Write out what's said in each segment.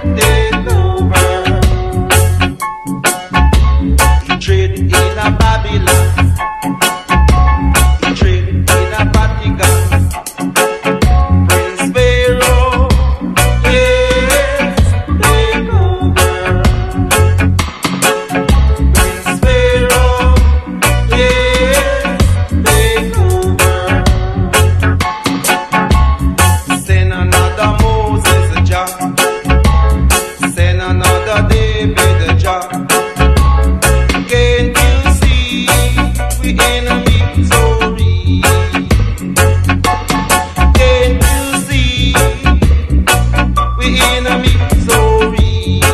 take over. He trade in a Babylon. He trade in a Vatican. Prince Pharaoh, yes, take over. Prince Pharaoh, yes, take over. Send another Moses a job. Send another David a job. Can't you see we in a misery? Can't you see we in a misery?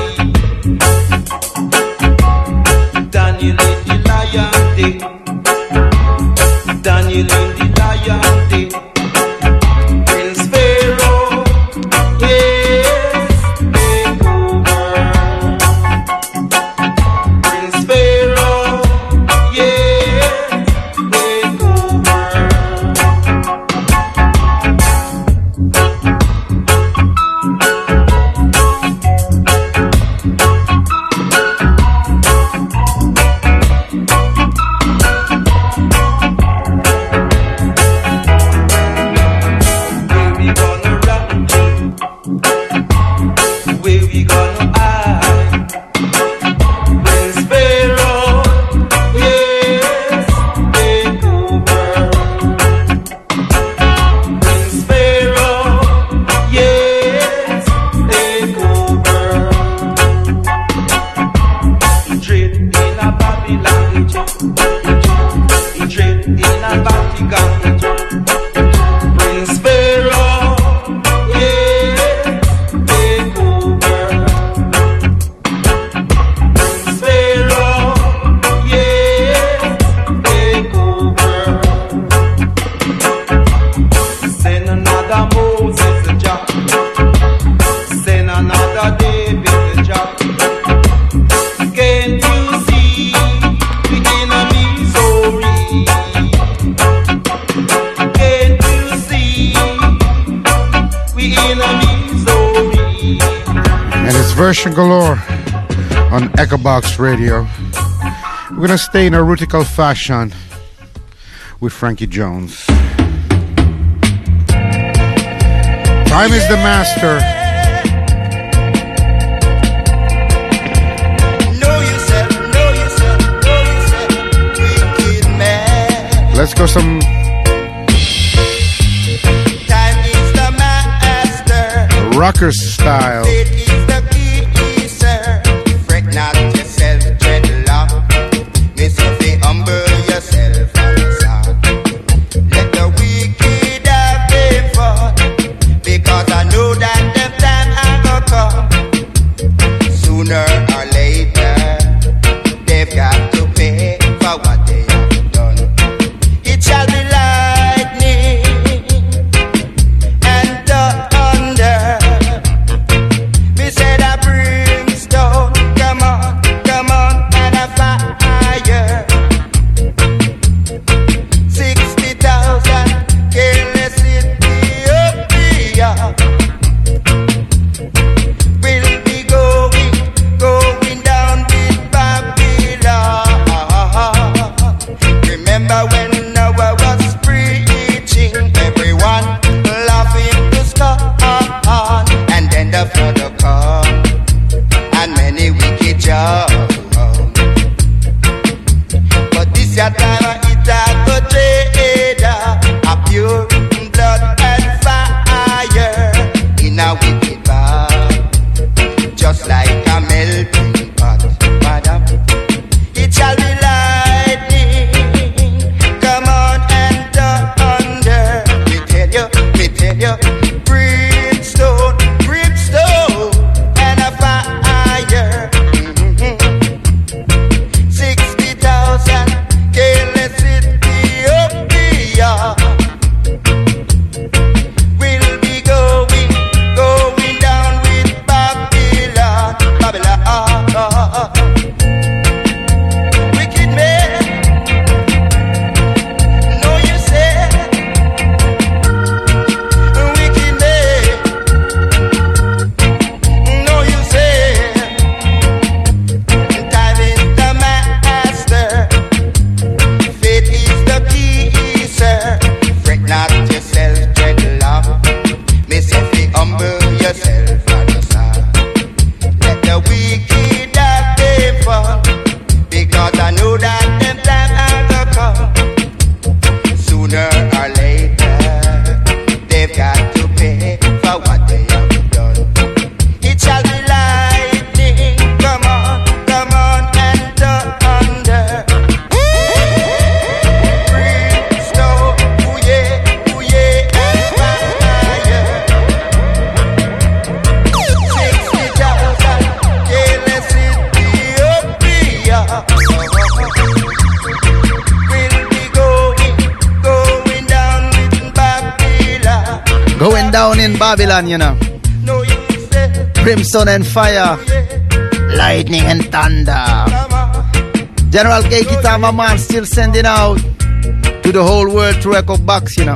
Daniel in the lion den. Daniel in the lion den. Prince Pharaoh, yes, take over. Prince Pharaoh, yes, take over. Where we gonna run to? Where we gonna hide? Prince Pharaoh, yes, take over. Prince Pharaoh, yes, take over. He trade in a Babylon, he trade in a Vatican. Prince Pharaoh, yes, take over. Prince Pharaoh, yes, take over. Send another Moses a job. Send another David a job. Can't you see we in a misery? Can't you see we in a misery? And it's version galore on Echo Box Radio. We're gonna stay in a rutical fashion with Frankie Jones. Time is the master. Know yourself, wicked man. Let's go some Time is the master. rockers style. It is the key, sir. Fret not yourself, dreadlock. Miss if you humble yourself and son. Let the wicked have their fun. Because I know that them time I go come. Sooner or later, they've got to pay for what they have done. It shall be lightning and thunder. Me said a brimstone, come on, and a fire. 60,000 careless Ethiopia will be going down with Babylon. Remember when Noah was preaching, everyone laughing to scorn, and then the flood come, and many wicked judge. But this your time, it's a good trade, a pure blood and fire in a wicked bar, just like a melting pot. Madam, it shall be lightning, come on and thunder. Me tell you, brimstone, and a fire. 60,000 careless Going down in Babylon, you know. Brimstone and fire, lightning and thunder. General K Kitama man still sending out to the whole world through Echo Box, you know.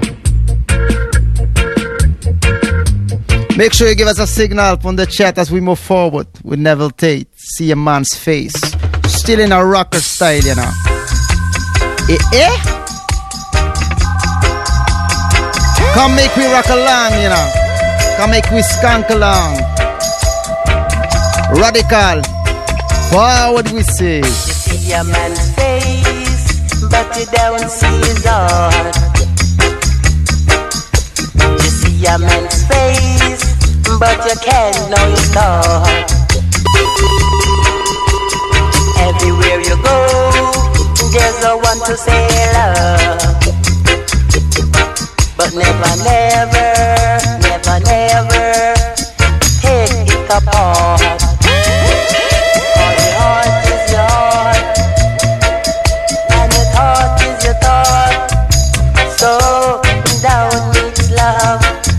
Make sure you give us a signal from the chat as we move forward with Neville Tate. See a man's face. Still in a rocker style, you know. Come make we rock along, you know. Come make we skunk along. Radical. Forward we say. You see a man's face, but you don't see his heart. You see a man's face, but you can't know his thought. Everywhere you go, there's a one to say love. But never, take it apart. For your heart is your heart, and your thought is your thought. So down meets love.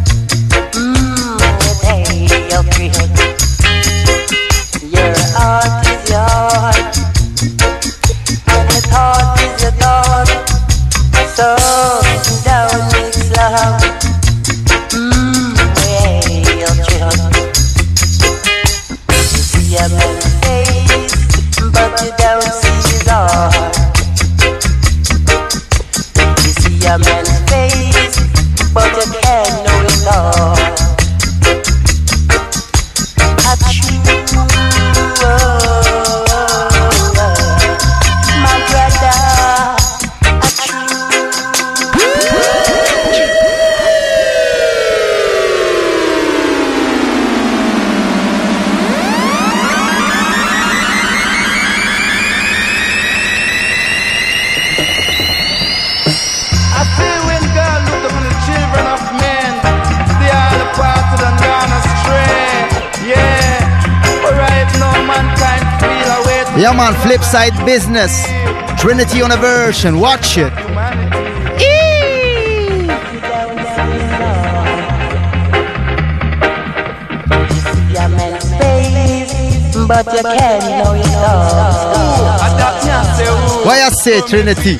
Hey, your friend. Your heart is your heart, and your thought is your thought. So down meets love. A man's face, but you don't see his heart. You see a man's face, but you can't know his heart. My brother, yeah man, Flipside Business, Trinity on a version, watch it. But you can't know your thoughts. Why I say Trinity?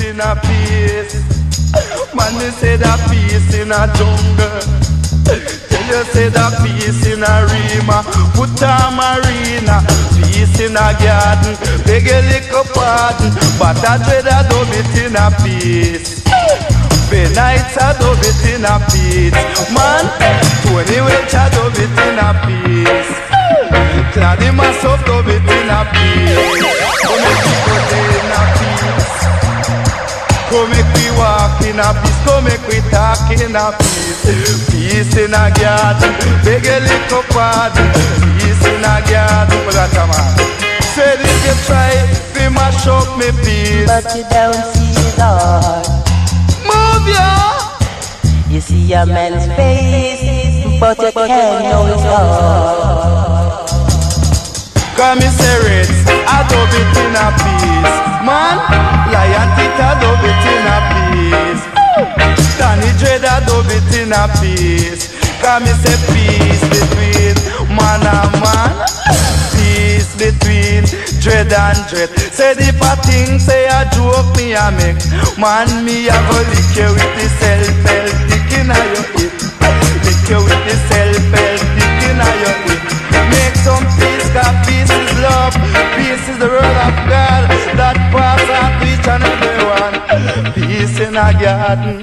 Man, you say that peace in a jungle. You say that peace in a rima, put a marina, peace in a garden, beg a little pardon, but I dread I do it in a peace. The nights I do it in a peace. Man, Tony Welch I do it in a peace. Claudia myself do it in a peace. Come make me go in a peace. Come make me walk in a peace. Come make me talk in a peace. Peace in a garden, beg a little pardon. Peace in a garden, for that man. Said if you try, we mash up me peace. But you don't see his heart. Move ya. You see a man's face, but you can't know his heart. Come serious, I do it in a peace. Man, Lion Tita do it in a peace. Danny Dread I do it in a peace. Come say peace between man and man. Peace between Dread and Dread. Say if a thing say a joke me a make. Man me a go lick you with the self-help dick in a your hip. Lick you with the self-help dick in a your hip. Make some peace, cause peace is love. Peace is the word of God that passes out to each and every one. Peace in a garden.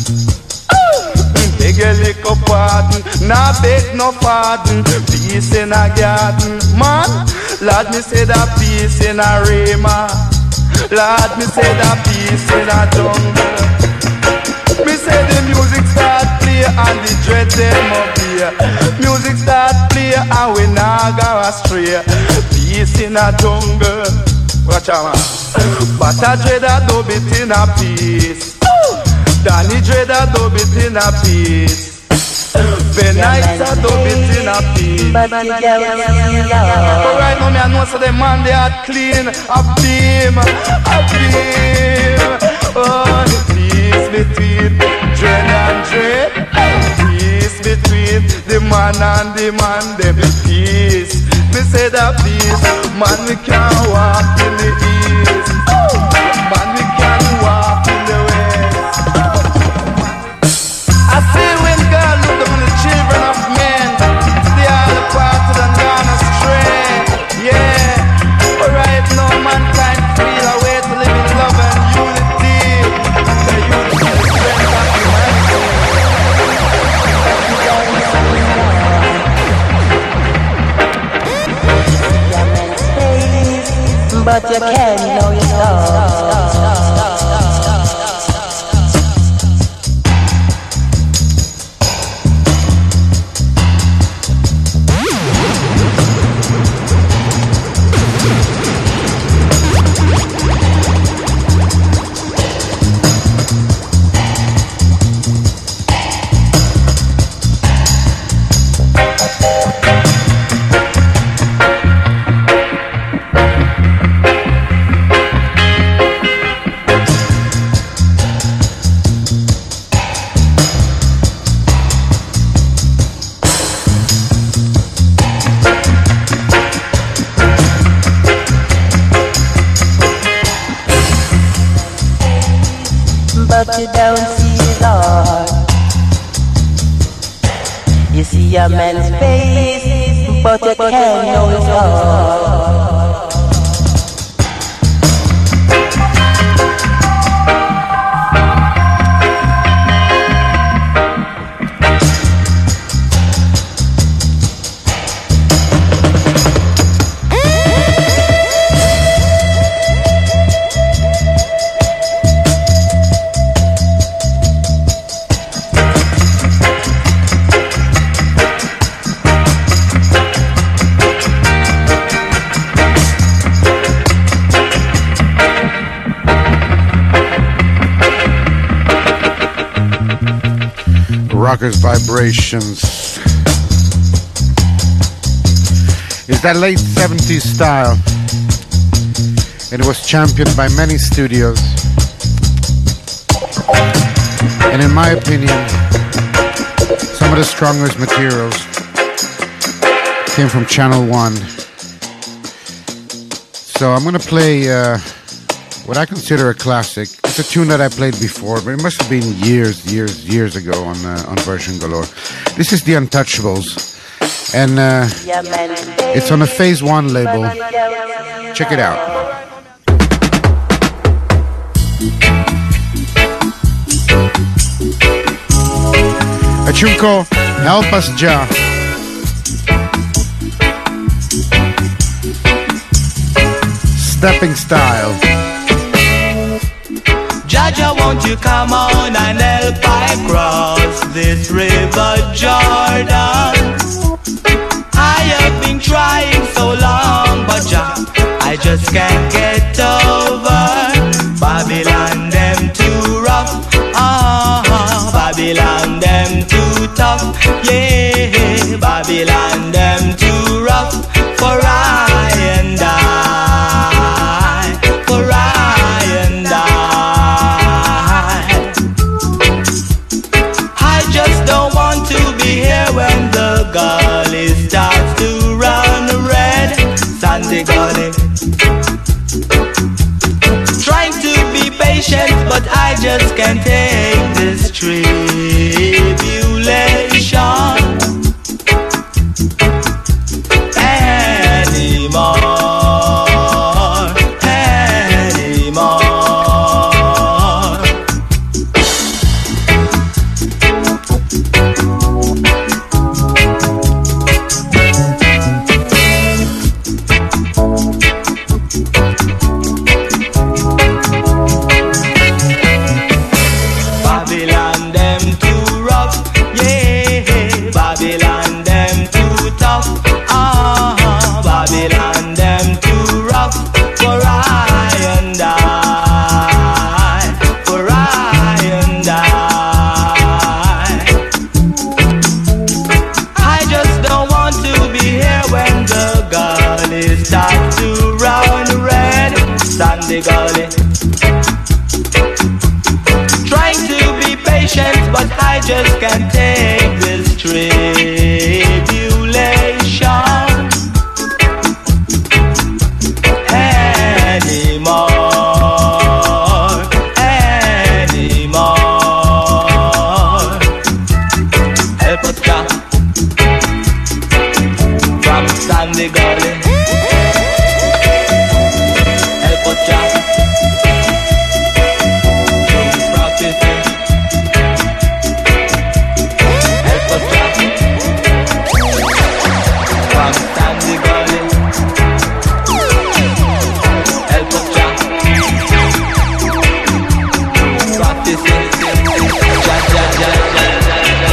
Beg a little pardon, nah beg no pardon. Peace in a garden, man. Lord, me say that peace in a rima. Lord, me say that peace in a jungle. Me say the music start play and the dread them up here. Music start play and we nah go astray. Peace in a jungle. Watch out, man. But I dread a dub it in a peace. Danny dread a dub it in a peace. The nights a dub it in a peace. But you don't see his heart. But right now me I know so the man they are clean. A beam. Oh, the peace between dread and dread. Peace peace. The man and the man, them peace. Me say that peace. Man, we can walk in the east. Man, we can walk in the west. I see when God look upon the children of men, they are departed and gone astray. Yeah, but right now mankind feel a way to live in love and unity. The unity is the strength of humanity. But you can't know your thoughts. But you don't see his heart. You see a man's face, but you can't know his heart. Rockers Vibrations is that late 70s style, and it was championed by many studios, and in my opinion some of the strongest materials came from Channel One. So I'm gonna play what I consider a classic. It's a tune that I played before, but it must have been years ago on Version Galore. This is The Untouchables, and it's on a Phase One label. Check it out. A tune called Help Us Jah. Stepping Style. Jaja, won't you come on and help I cross this river Jordan? I have been trying so long, but Jah, I just can't get over. Babylon, them too rough. Babylon, them too tough. Yeah, Babylon, them too rough. For I and I, for I and I just don't want to be here when the gully starts to run red. Sandy Gully. Trying to be patient, but I just can't take this tribulation anymore. Trying to be patient, but I just can't take this tribulation anymore. Help us, God, from Sandy Gully. Help us, God, from practicing. Help us, God, from Sandy Gully. Help us, God, practicing. Ja, ja, ja, ja, ja, ja.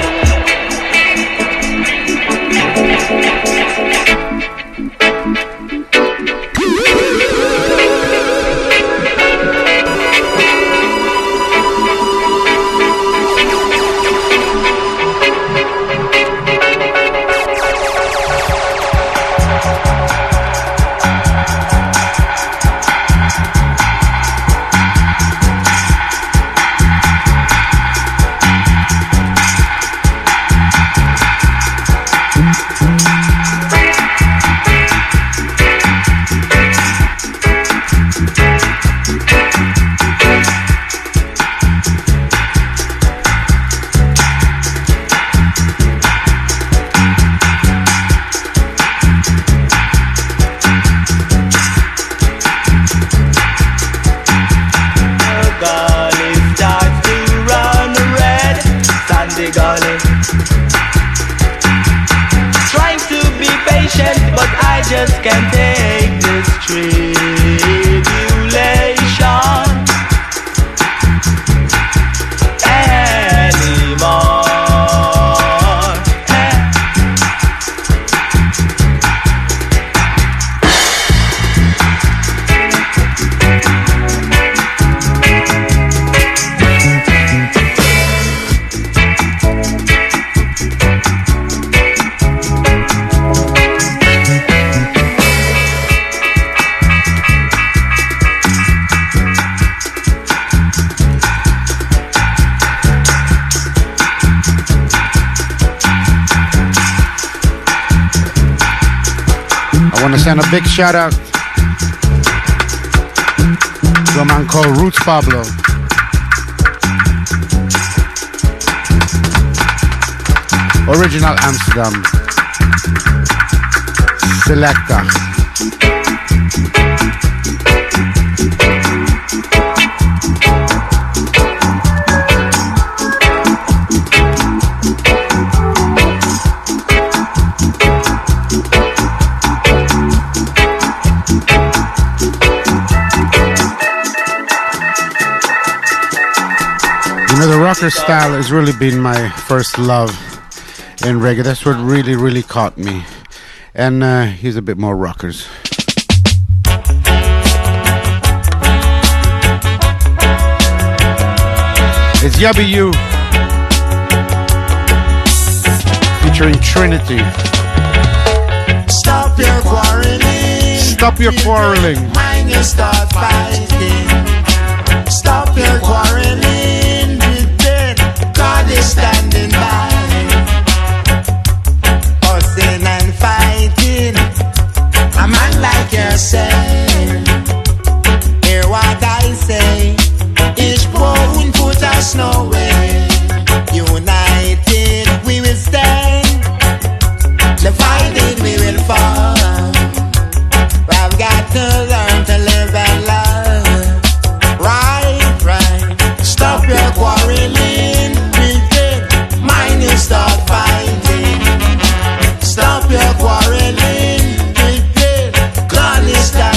Just can't take this tribulation anymore. I want to send a big shout out to a man called Roots Pablo. Original Amsterdam Selector. The rocker style has really been my first love in reggae. That's what really caught me. And here's a bit more rockers. It's Yubby U featuring Trinity. Stop your quarreling. Stop your quarreling. Mind you start fighting. Stop your quarreling. God is standing by, fussing and fighting. A man like yourself, hear what I say. Each bone put us nowhere. United we will stand, divided we will fall. I've got to learn to live and love. Right. Stop your quarreling. Start fighting. Stop your quarreling. God is standing.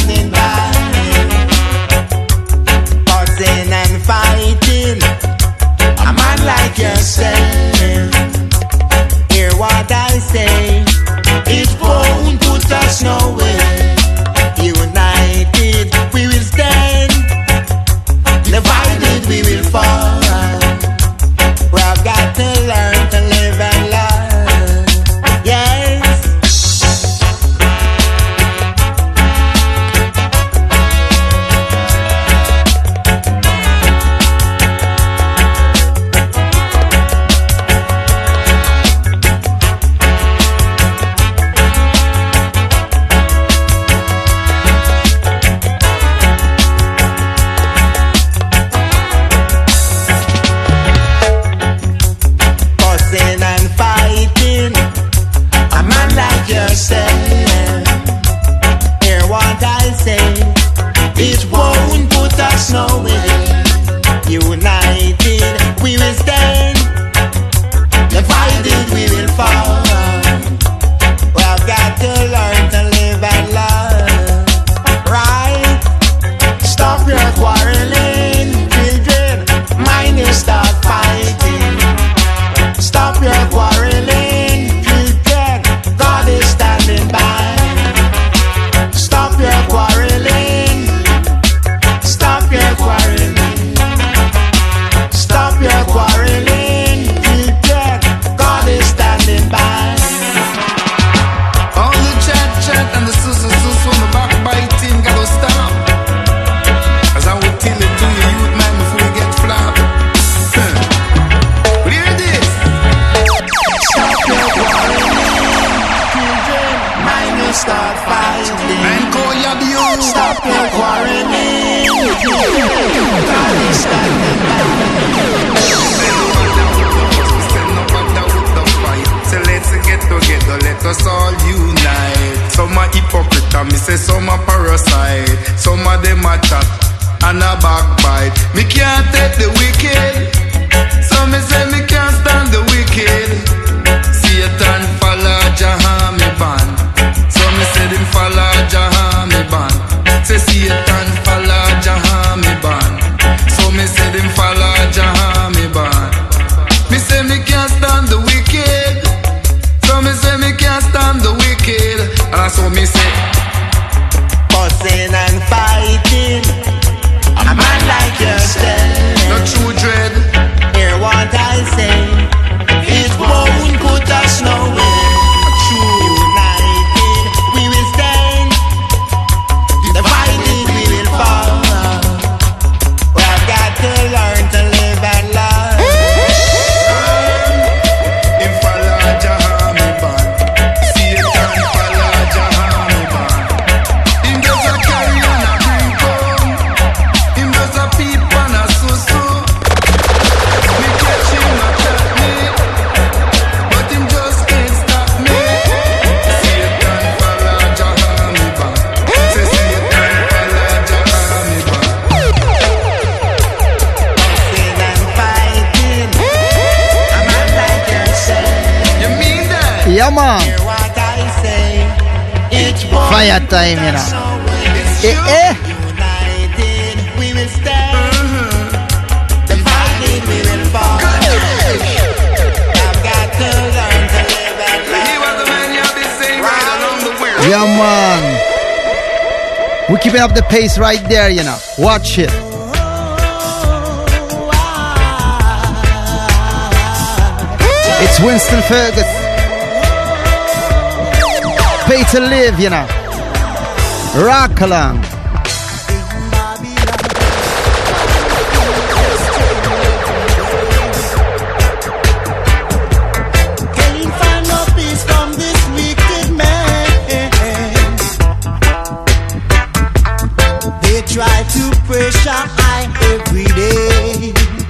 start fighting. Man, call your view. Stop your quarreling. God is standing by. So let's get together, let us all unite. Some are hypocrite, and me say some are parasite. Some of them are chat and a backbite. Me can't take the wicked, so me say me can't stand the wicked. Satan follow Jahamiban, so me say him follow Jahamiban. Say Satan follow Jahamiban, so me say him follow Jahamiban. Me say me can't stand the wicked, so me say me can't stand the wicked. And that's what me say. Fussing and fighting, a man like yourself. No true dread. Hear what I say, it won't put us nowhere. United we will stand, divided we will fall. We have got to learn to live and love. Him follow Jahamiban, Satan follow Jahamiban. Him does a carry and a bring come, him does a peep and a susu. Me catch him a chat me, but him just can't stop me. Satan follow Jahamiban, say Satan follow Jahamiban. Fussing and fighting, a man like yourself. You mean that? Yeah, man. Hear what I say, it won't Fire time, you know. United we will stand, divided we will fall. I've got to learn to live and He love. was the man you have been saying right along the way. Yeah, man. We're keeping up the pace right there, you know. Watch it. It's Winston Fergus. Pay to live, you know. Rock along. Can't find no peace from this wicked man. They try to pressure I every day.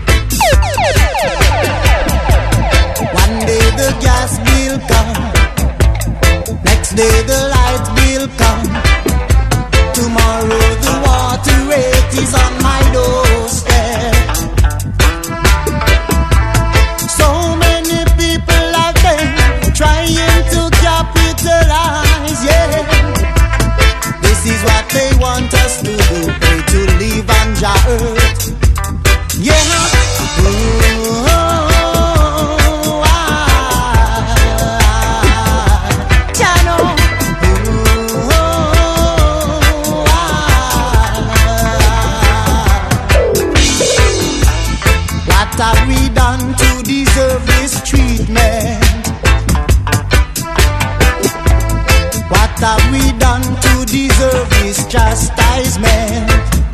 One day the gas will come, next day the light will come. Tomorrow the water rate is on my doorstep. So many people out there trying to capitalize, yeah. This is what they want us to do, pray to live on Jah earth, yeah. Jah know. What have we done to deserve this treatment? What have we done to deserve this chastisement?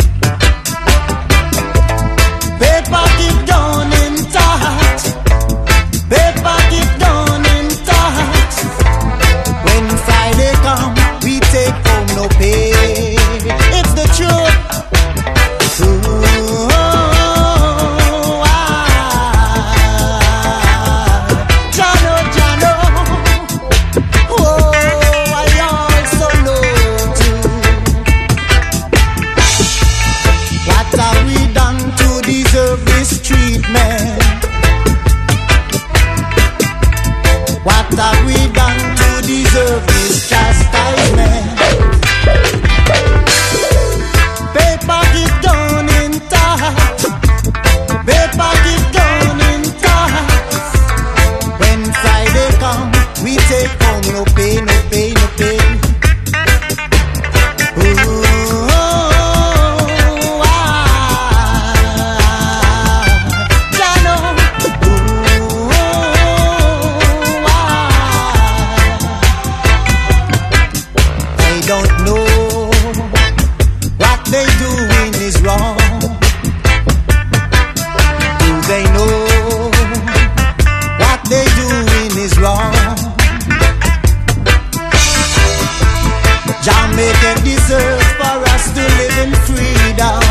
Paper keep down in touch. Paper keep down in touch. When Friday come, we take home no pay. It's the truth. Jano, oh, I also know too. What have we done to deserve this treatment? What have we done to deserve this chastisement? Paper get down in touch. Paper get down in touch. When Friday come, we take home no pay, no pay, no pay. Jano, Jah make it deserve for us to live in freedom.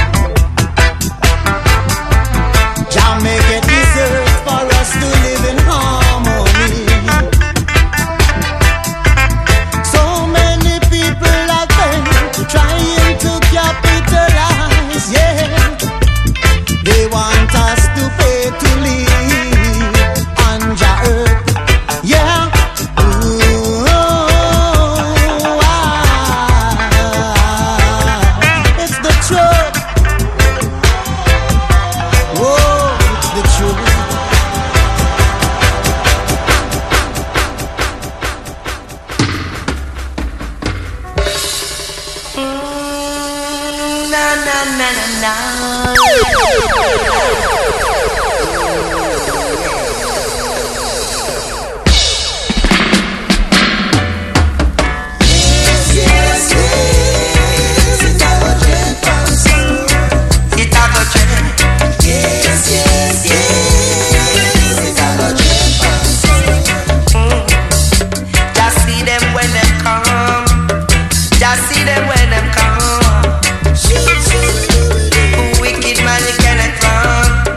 Jah make it deserve for us to live in harmony. So many people out there trying to capitalize, yeah. They want us to pay to live on Jah earth, yeah. Ooh, it's the truth. Whoa, it's the truth. Na na na na na. Just see them when them come. Just see them when them come. Wicked man, you cannot run.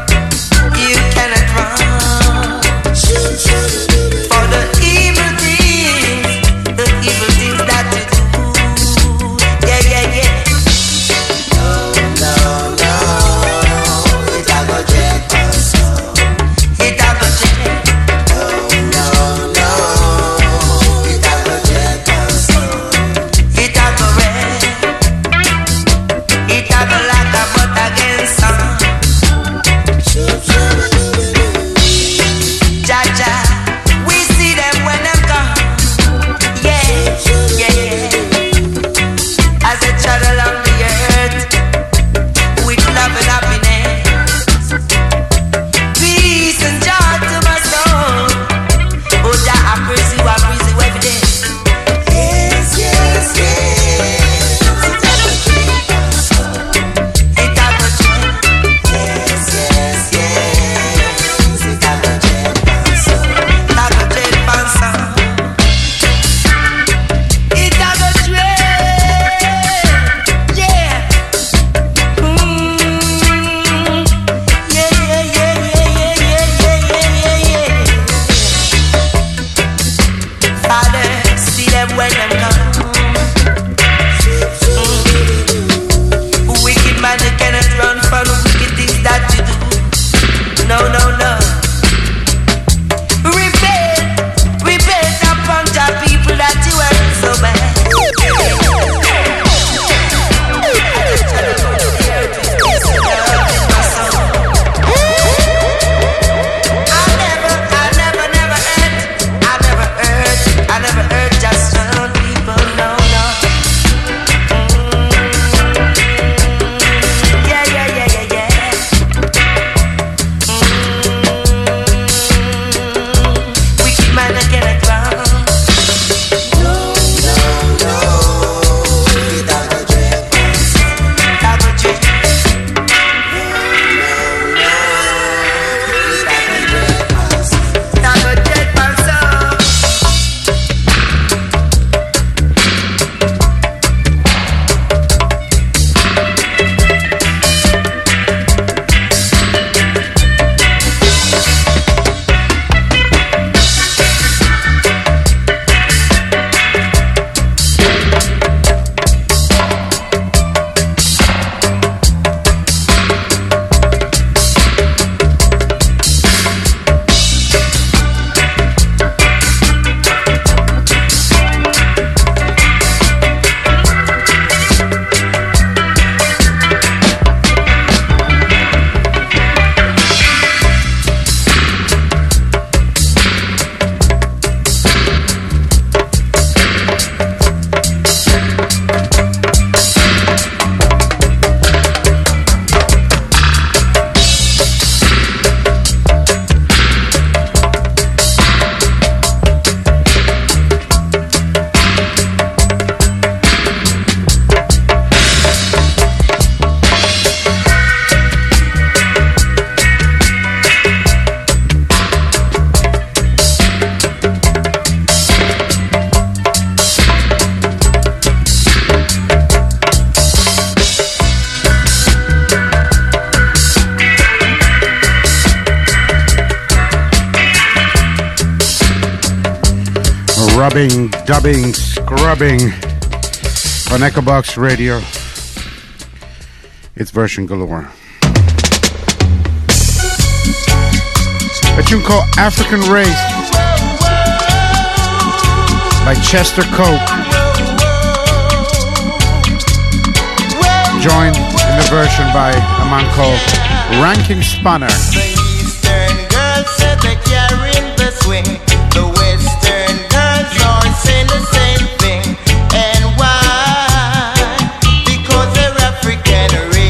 rubbing, dubbing, scrubbing on Echo Box Radio. It's Version Galore. A tune called African Race by Chester Cope. Joined in the version by a man called Ranking Spanner. The Eastern girls said they're carrying the swing. The Western girls are saying the same thing. And why? Because they're African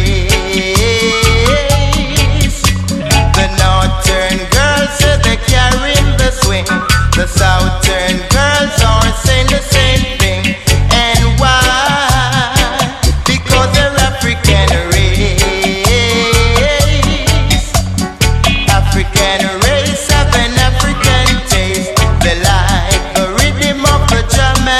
race. The Northern girls said they're carrying the swing. The Southern girls are saying the same thing. And why? Because they're African race. African race have an African taste. They like the rhythm of the drum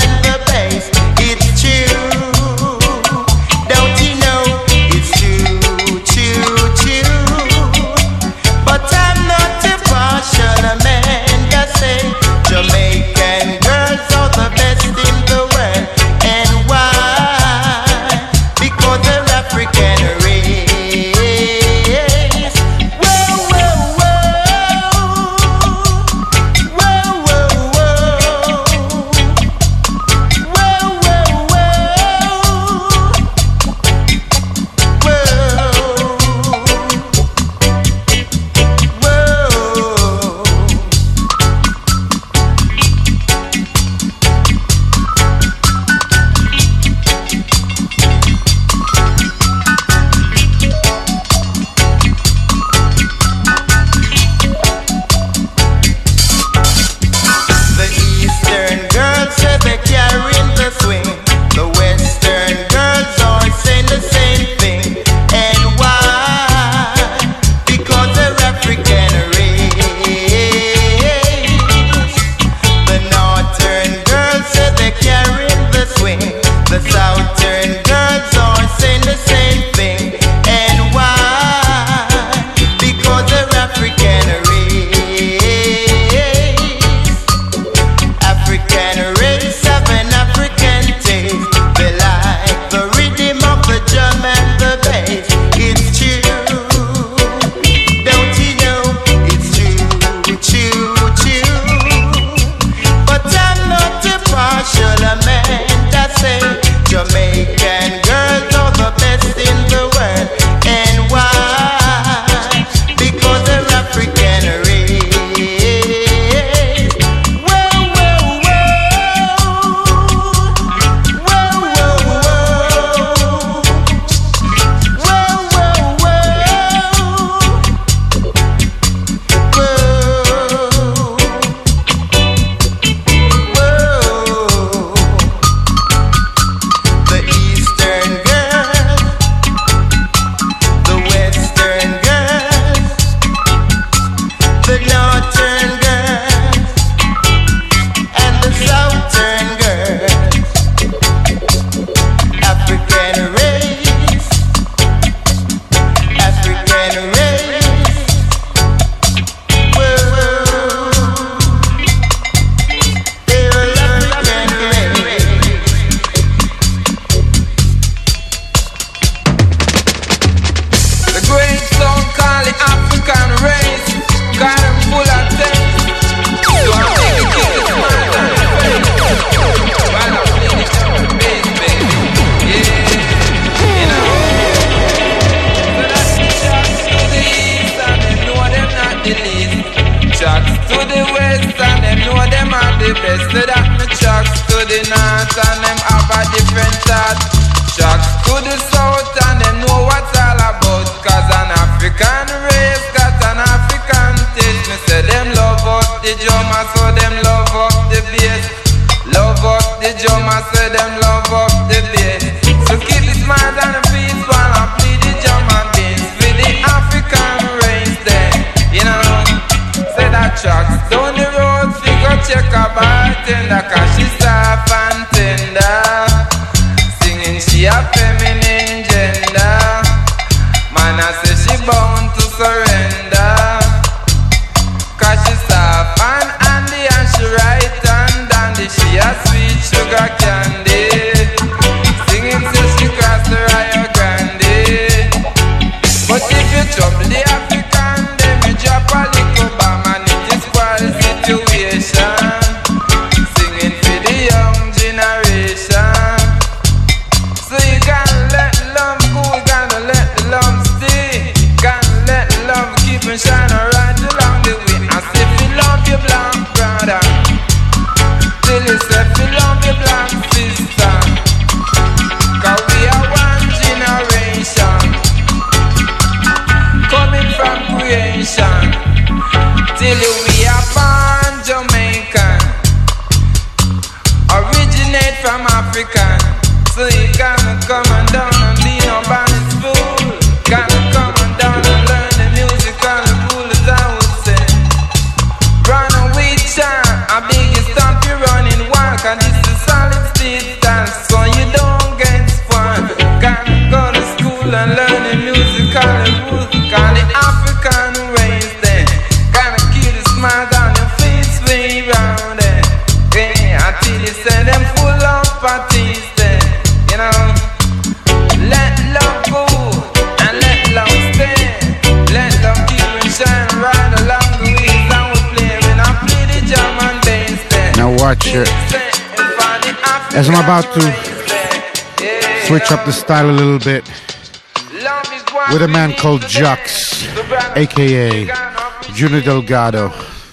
African. So you gotta come on down and be nobody's fool. Gotta come on down and learn the musical rules, I would say. Run away, child, I beg you stop your running walk. And this is solid state dance, so you don't get fun. Gotta go to school and learn the musical rules. Got the African ways there. Gotta keep the smile on your face way round there. Yeah, I tell you, say them full of parties there. You know, let love go and let love stay. Let love keep and shine right along the ways I would play when I play the drum and bass there. Now watch it. As I'm about to switch up the style a little bit with a man called Jux, aka Junior Delgado.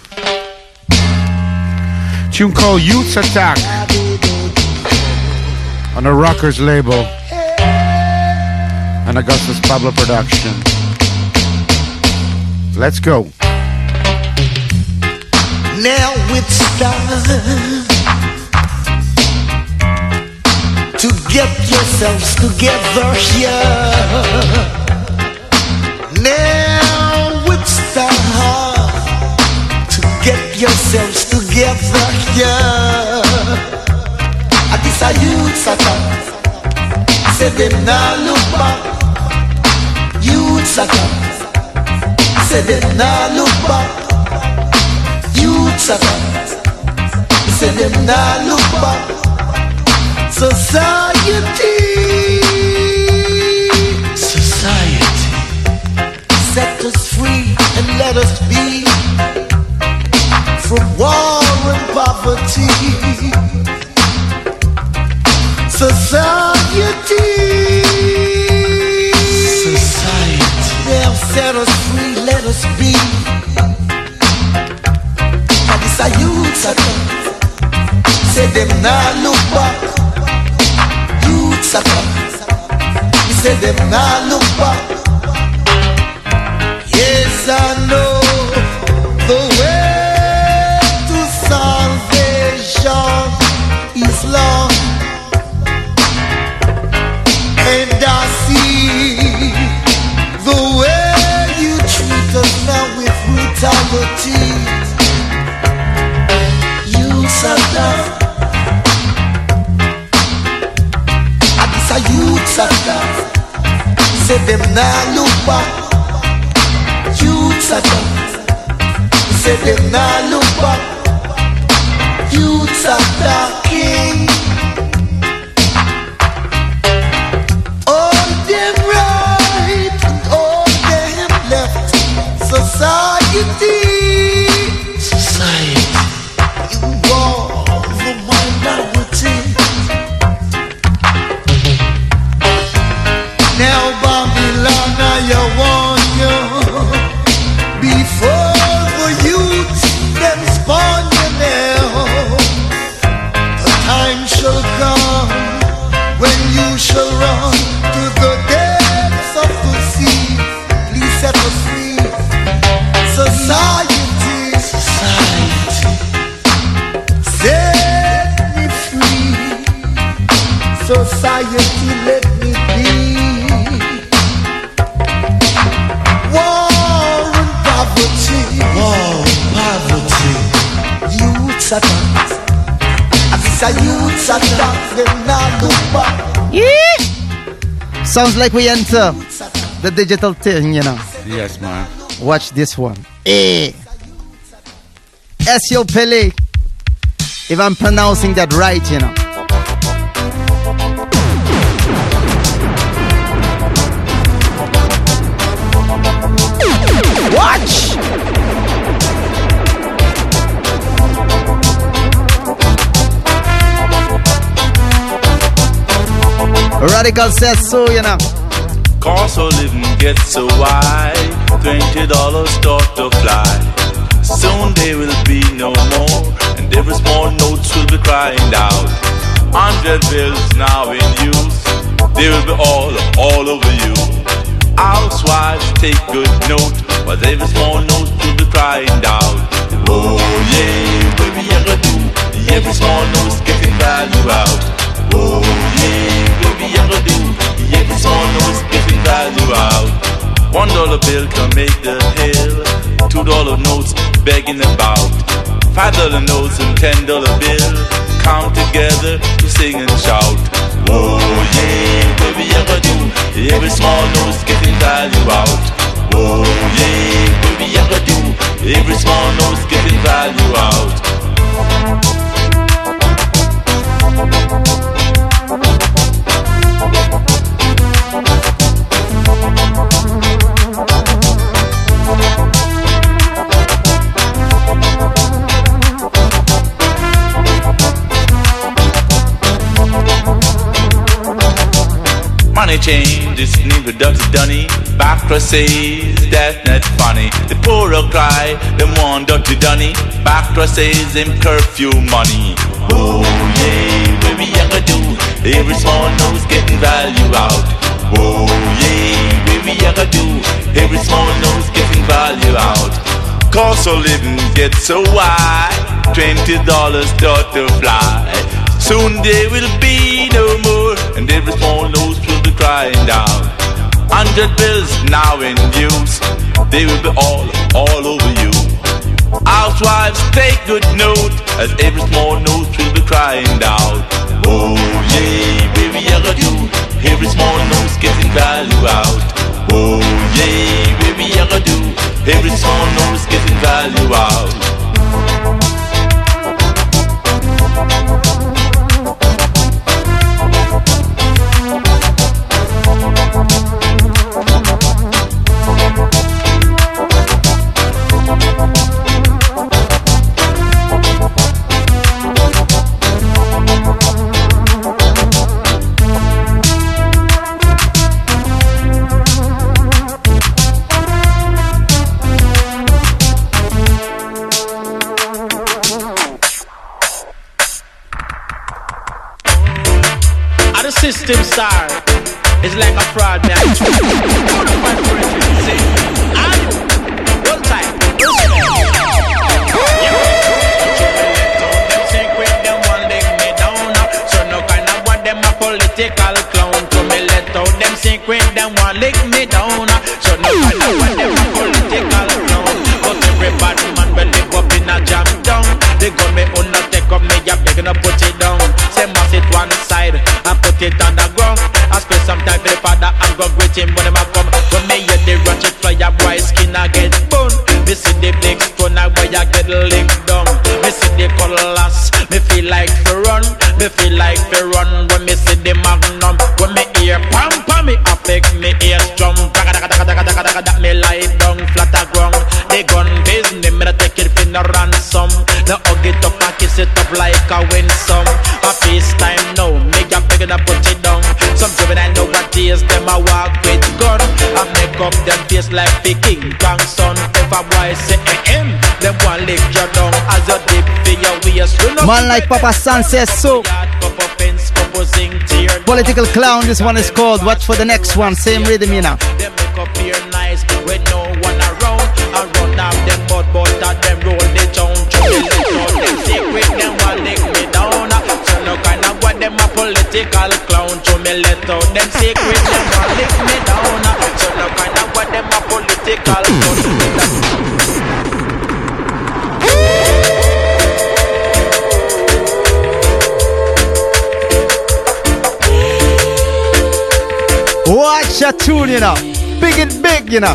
Tune called Youth's Attack on the Rockers label and Augustus Pablo production. Let's go. Now it's time to get yourselves together here. Now it's time to get yourselves together here. At this a youth attack, say them now look back. Youth attack, say them now look back. Youth attack, say them now look back. Society, set us free and let us be from war and poverty. Society, they have set us free, let us be. And it's a youth attack, say them now look back. Youth attack, he said them now look back. Yes, I know the way to salvation is long, and I see the way you treat us now with brutality. You Satan, a youth attack, say them now look back. Youth attack, say them now look back. Youth attacking, all them right and all them left. Society, you are the minority. Now Babylon, I warn you, before the youth them spawn you now. A time shall come when you shall run to the depths of the sea. Please set us free. Society, set me free. Society, let me be. Youth attack, it's a youth attack, them now look back. Yeah. Sounds like we enter the digital thing, you know. Yes, man. Watch this one. Eh. Ezio Pele. If I'm pronouncing that right, you know. Watch! Radical says so, you know. Cost of living gets so wide, $20 start to fly. Soon there will be no more, and every small notes will be crying out. 100 bills now in use, they will be all over you. Housewives take good note, but every small note will be crying out. Oh yeah, what we ever do? Every small note's getting value out. Oh $1 bill to make the hill. $2 notes begging about. $5 notes and $10 bill. Come together to sing and shout. Oh yeah, what we ever do? Every small note's getting value out. Oh yeah, what we ever do? Every small note's getting value out. Money change, it's neither dirty dunny. Backra says that's not funny. The poorer cry, them want dirty dunny. Backra says him curfew money. Oh yeah, what we ever do? Every small note's getting value out. Oh yeah, what we ever do? Every small note's getting value out. Cost of living gets so wide, $20 start to fly. Soon there will be no more, and every small nose will be crying down. 100 bills now in use, they will be all over you. Housewives take good note, as every small nose will be crying down. Oh yeah, baby, I got you. Every small nose getting value out. Oh yeah, baby, I got you. Every small nose getting value out. System star is like a fraud man. Hold tight. So no kind of what them a political clown. To me let out them sink when them want lick me down. So no kind of what them a political clown. But every bad man will live up in a jam down. They gun me on a take up me, ya begging to put it down. Say mass it one side and put it on the ground. I spend some time for the father and go greet him when him a come. When me hear the ratchet fly, boy skin I get burned. Me see the big stone, boy I get licked down. Me see the colors, me feel like to run. Me feel like to run when me see the magnum. When me hear pam pam, me affect me ear drum. That me lie down flat a ground. The gun business, me take it for no ransom. Now hug it up and kiss it up like a winsome. A FaceTime now, me a begging to put it down. Some juvenile know what days them a walk with gun. I make up them face like the King Kong son. If a boy say him, them one lick you down. As you dip for your waist, man like Papa San says so. Political clown, this one is called. Watch for the next one, same rhythm, you know. They make up here nice with no one around. I run up them but them roll the town. Them secret, them one lick me down. So no kind of what them a political clown. To me let out them secret, them one lick me down. So no kind of what them a political clown. Watch your tune, you know. Big and big, you know.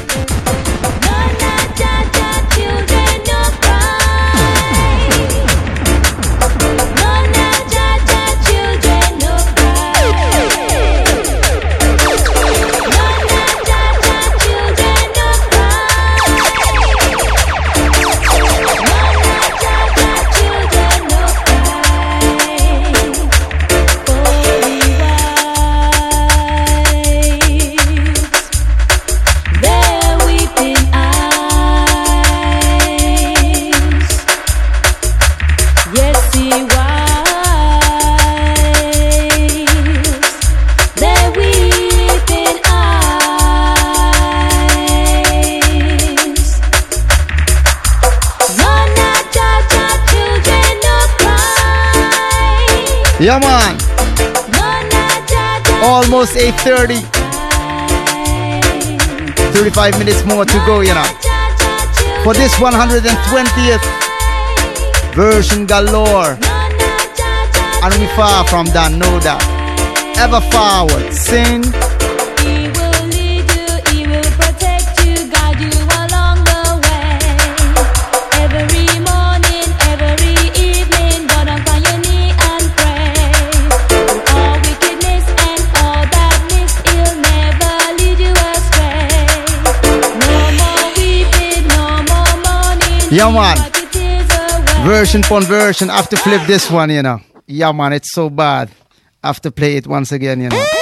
Yeah, man. Almost 8:30. 35 minutes more to go, you know. For this 120th version galore. And we far from done, know that. Ever forward, sing. He will lead you, he will protect you, guide you along the way. Every morning, every evening, go down on your knee and pray. All wickedness and all badness, he'll never lead you astray. No more weeping, no more mourning. Yeah, man. Version upon version, I have to flip this one, you know. Yeah, man, it's so bad. I have to play it once again, you know.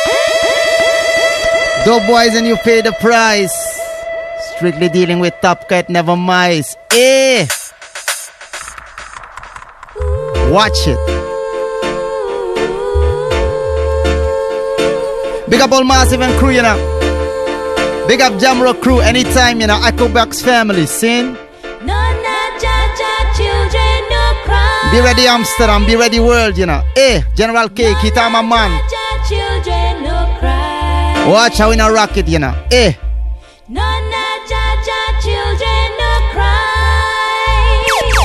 Dope boys, and you pay the price. Strictly dealing with Top Cat, never mice. Eh! Watch it. Big up all Massive and crew, you know. Big up Jamrock crew, anytime, you know. Echo Box family, sin. Be ready Amsterdam, be ready world, you know. Hey, General K, Kitama man. Watch how we not rock it, you know. Hey. Children no cry.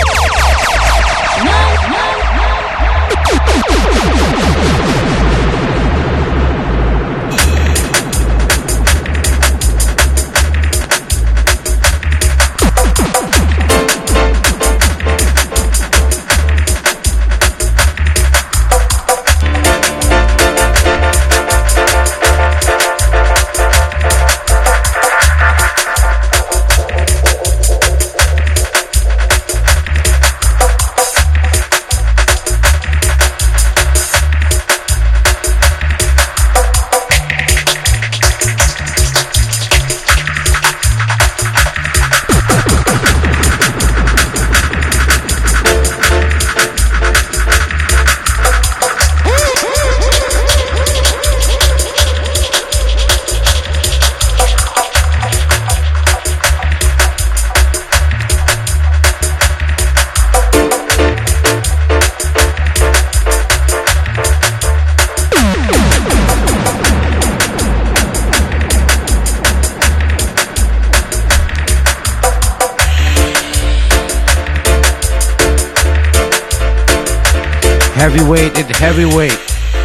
Heavyweight.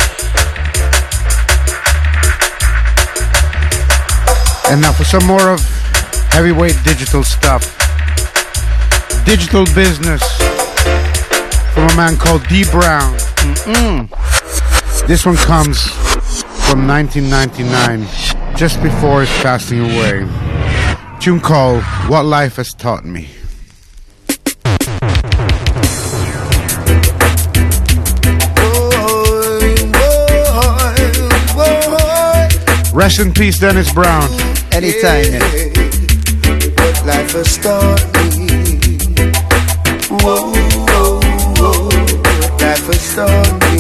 And now for some more of heavyweight digital stuff. Digital business from a man called D Brown. This one comes from 1999, just before his passing away. Tune called What Life Has Taught Me. Rest in peace, Dennis Brown. Anytime. Yeah. What life has taught me. Whoa, whoa, whoa. What life has taught me.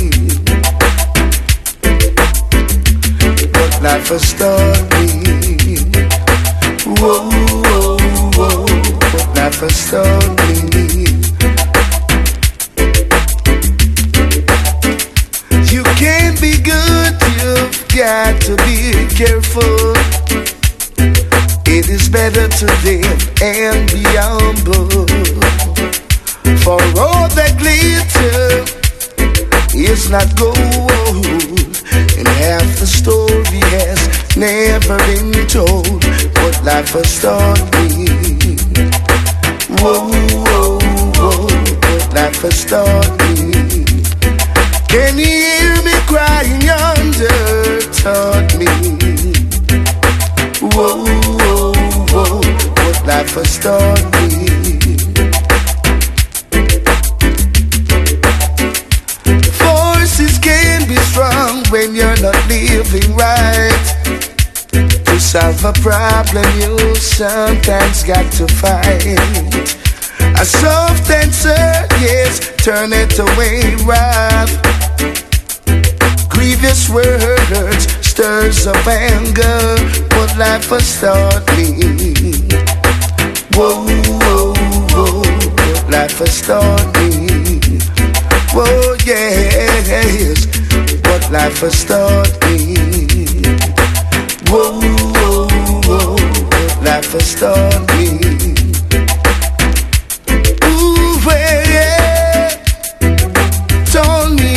What life has taught me. Whoa, whoa, whoa. What life has taught me. You can't be good, you've got to be careful. It is better to live and be humble. For all that glitter is not gold, and half the story has never been told. What life has taught me. Whoa, whoa, whoa. What life has taught me. Can you hear me crying yonder? Taught me. Whoa, whoa, whoa. What life has taught me. Forces can be strong when you're not living right. To solve a problem you sometimes got to fight. A soft answer, yes, turn it away rough. Grievous words stirs up anger. What life has taught me. Whoa, whoa, whoa. What life has taught me. Whoa, yes. What life has taught me. Whoa, whoa, whoa. life has taught me. Ooh, yeah, told me.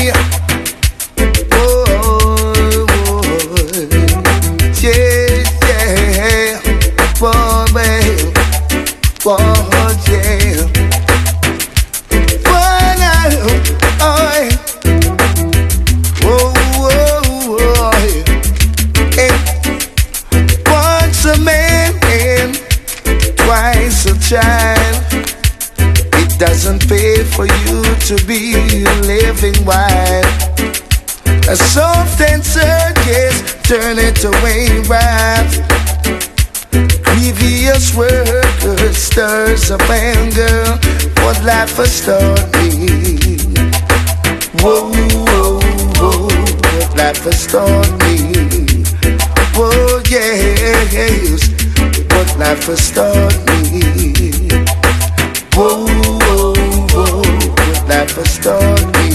Child, it doesn't pay for you to be living wild. A soft answer, yes, turn it away, right? Previous workers stirs up anger. What life has taught me. Whoa, whoa, whoa. What life has taught me. Whoa, yes. What life has taught me. Whoa, whoa, whoa. What life has taught me.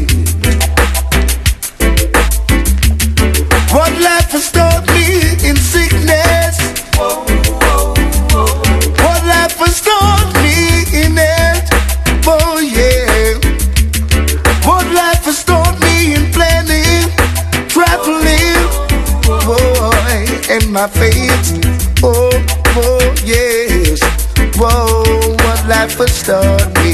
What life has taught me in sickness. Whoa, whoa, whoa. What life has taught me in health. Oh yeah. What life has taught me in planning, traveling, boy, and my faith. Oh, oh yes. Whoa, what life has taught me.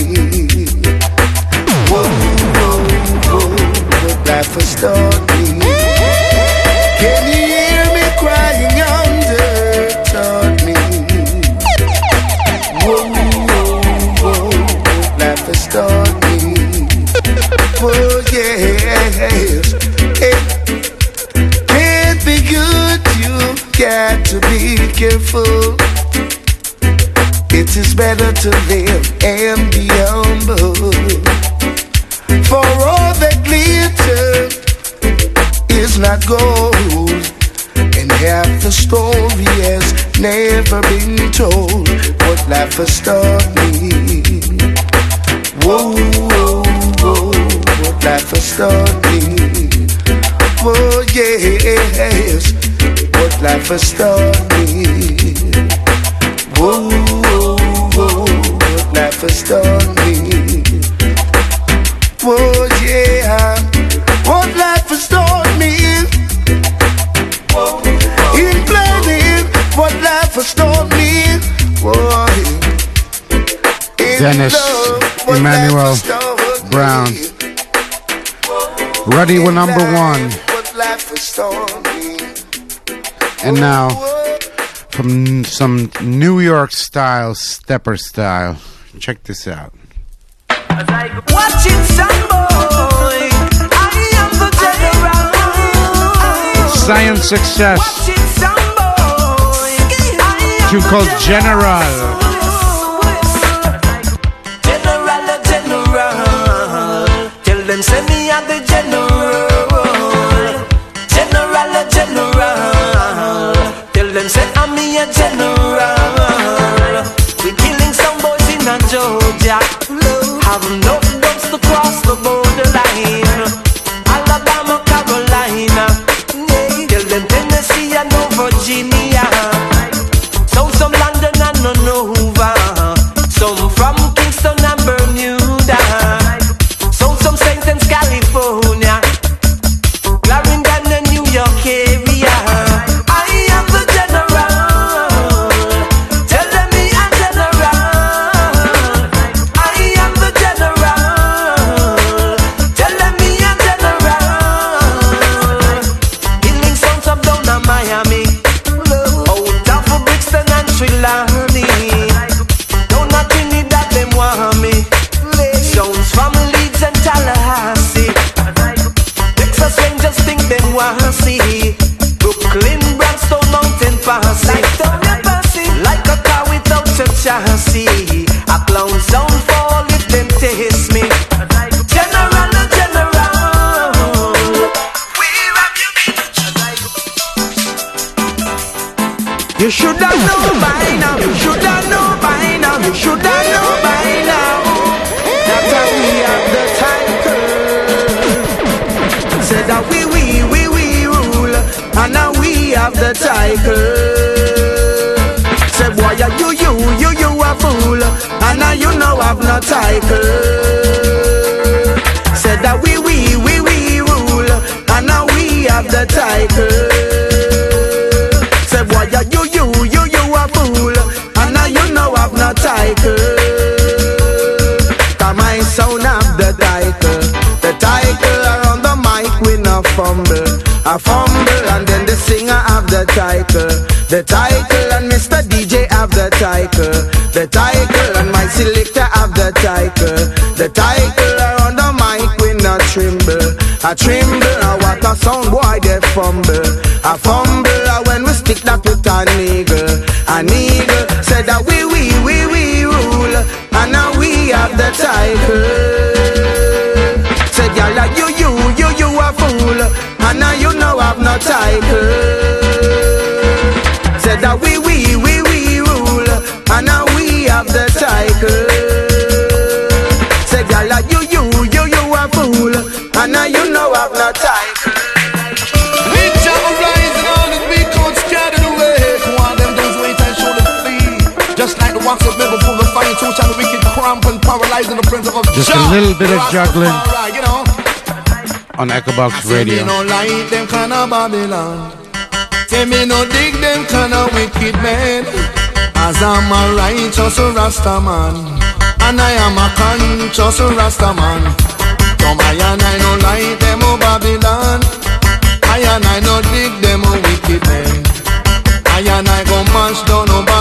Whoa, whoa, whoa. What life has taught me. Can you hear me crying under? Taught me. Whoa, whoa, whoa. What life has taught me. Whoa, yes. It can't be good. You got to be careful. It is better to live and be humble. For all that glitters is not gold, and half the story has never been told. What life has taught me. Whoa, whoa, whoa. What life has taught me. Whoa, yes. What life has taught me. Whoa, whoa, whoa. What life has taught me. Whoa, yeah. What life has taught me. In planning, what life has taught me. Whoa. Dennis Emmanuel Brown. Ready with number one. And now, from some New York style, stepper style. Check this out. Watch it, son boy. I am the general. Science Success. Watch it, son boy. Tune called General. General. Tell them send me at the general. General. Tell them send me a general. We killing some boys in Georgia. Have no dogs to cross the borderline. Alabama, Carolina. Tell them Tennessee and no Virginia. Some London and no Nova. Some from Kingston and Bermuda. Some St. California. Clarendon and New York area. I am the general. Tell them me a general. I am the general. Tell them me a general. Killing sounds up down in Miami. Out of Brixton and Trelawney. Down at Trinidad them want me. Sounds from Leeds and Tallahassee. Texas Rangers think them want to see. Brooklyn, Bronxtown, Mountain Pass. Like a car without a chassis. A clown sound fall if them taste me. General, general. Where have you been? You should have known by now. You should have known by now. You should have known by now. That we have the title. Said that we rule, and now we have the title. you a fool, and now you know I've no title. Said that we rule, and now we have the title. Said boy, you a fool, and now you know I've no title. Cause my sound have the title around the mic we no fumble. I fumble and then the singer have the title and Mr. DJ have the title and my selector have the title around the mic we no tremble. I tremble, I what a sound boy they fumble. I fumble when we stick that with an eagle. Said that we rule and now we have the title. Said y'all you a fool, and now you know I've no title. Said that we rule, and now we have the title. Said y'all you a fool, and now you know I've no title. With Java rising on the beat, code scattered away. One of them those wait and show the flee. Just like the wax of metal full of fire, two shall the wicked cramp and paralyzing the prince of just a little bit of juggling. You know. On Echobox Radio. Me no like them kind of Babylon. Say me no dig them kind of wicked men. As I'm a righteous Rasta man, and I am a conscious Rasta man. Come I and I no like them Babylon. I and I no dig them wicked men. I and I go mash down